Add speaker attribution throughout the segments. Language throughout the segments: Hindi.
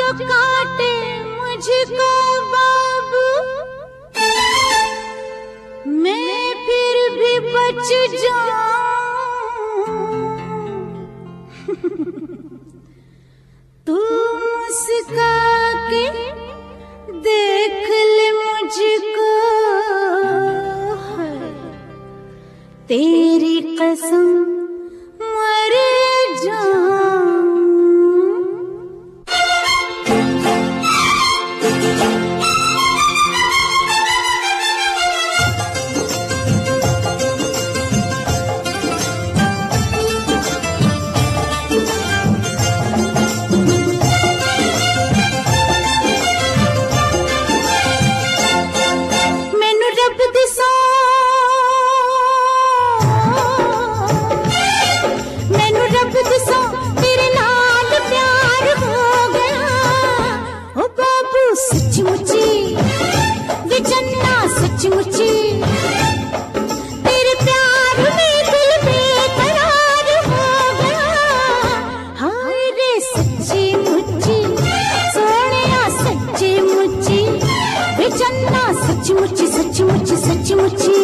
Speaker 1: जो काटे मुझको बाबू, मैं फिर भी बच जाऊं। तू मुस्का के देख ले मुझको, तेरी कसम मर जाऊं। मैनू रब दिसो, मैनू रब दिसो तेरे नाल प्यार हो गया। ओ बाबू सचमुची वे चन्ना सचमुची, तेरे प्यार में दिल बेकरार हो गया। हाय रे सच्ची मुच्ची सोनिया सच्ची मुच्ची, वे चन्ना सचमुची सचमुची सचमुची।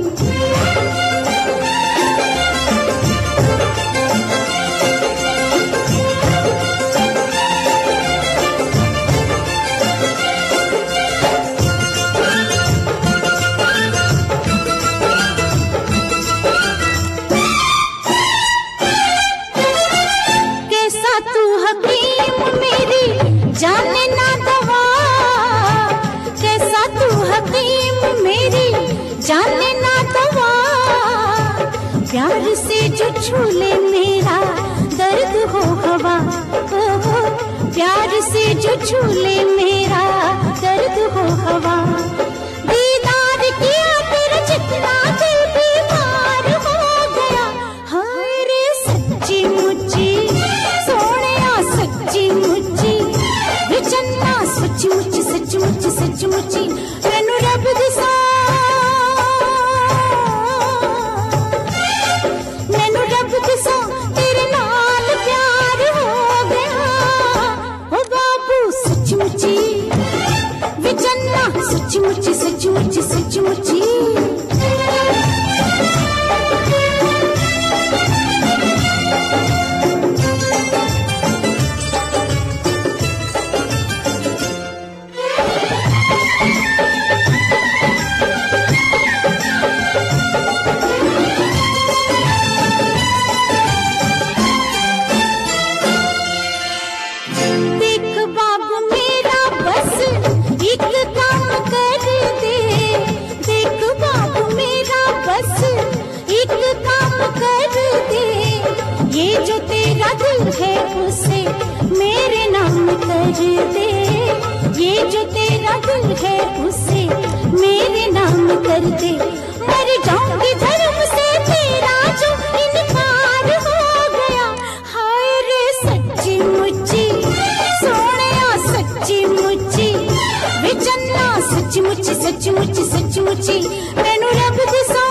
Speaker 1: कैसा तू हकीम मेरी जाने ना दवा, कैसा तू हकीम मेरी जाने ना दवा। प्यार से जो छू ले मेरा दर्द हो हवा, प्यार से जो छू ले मेरा दर्द हो हवा। दीदार किया तेरा जितना दिल बीमार हो गया। हाय रे सच्ची मुच्ची सोनिया सच्ची मुच्ची, वे चन्ना सचमुची सचमुची सचमुची। मैनू रब दिसा, मैनू रब दिसा तेरे नाल प्यार हो गया। ओ बाबू सचमुची वे चन्ना सचमुची सचमुची सचमुची। देख बाबू मेरा बस एक काम कर दे, देख बाबू मेरा बस एक काम कर दे। ये जो तेरा दिल है उसे मेरे नाम कर दे, ये जो तेरा दिल है उसे मेरे नाम कर दे। मर जाऊंगी धर्म से तेरा जो इनकार हो गया। हाय रे सच्ची मुच्ची सोनिया सच्ची मुच्ची, वे चन्ना सचमुची सचमुची सचमुची। मैनू रब दिसो,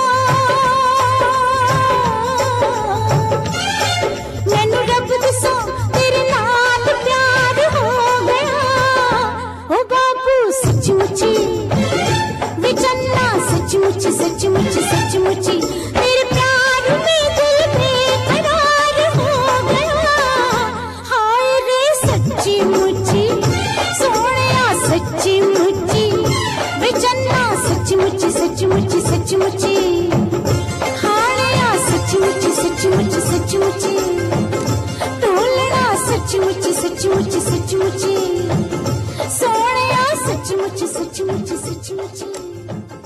Speaker 1: मैनू रब दिसो तेरे नाल प्यार हो गया। ओ बाबू सचमुची वे चन्ना सचमुची सचमुची सचमुची, तेरे प्यार में दिल बेकरार हो गया। हाय रे सच्ची मुच्ची सोनिया सच्ची मुच्ची, वे चन्ना सचमुची सचमुची सचमुची। हानिया सचमुची सचमुची सचमुची, टोलना सचमुची सचमुची सचमुची, सोनिया सचमुची सचमुची सचमुची।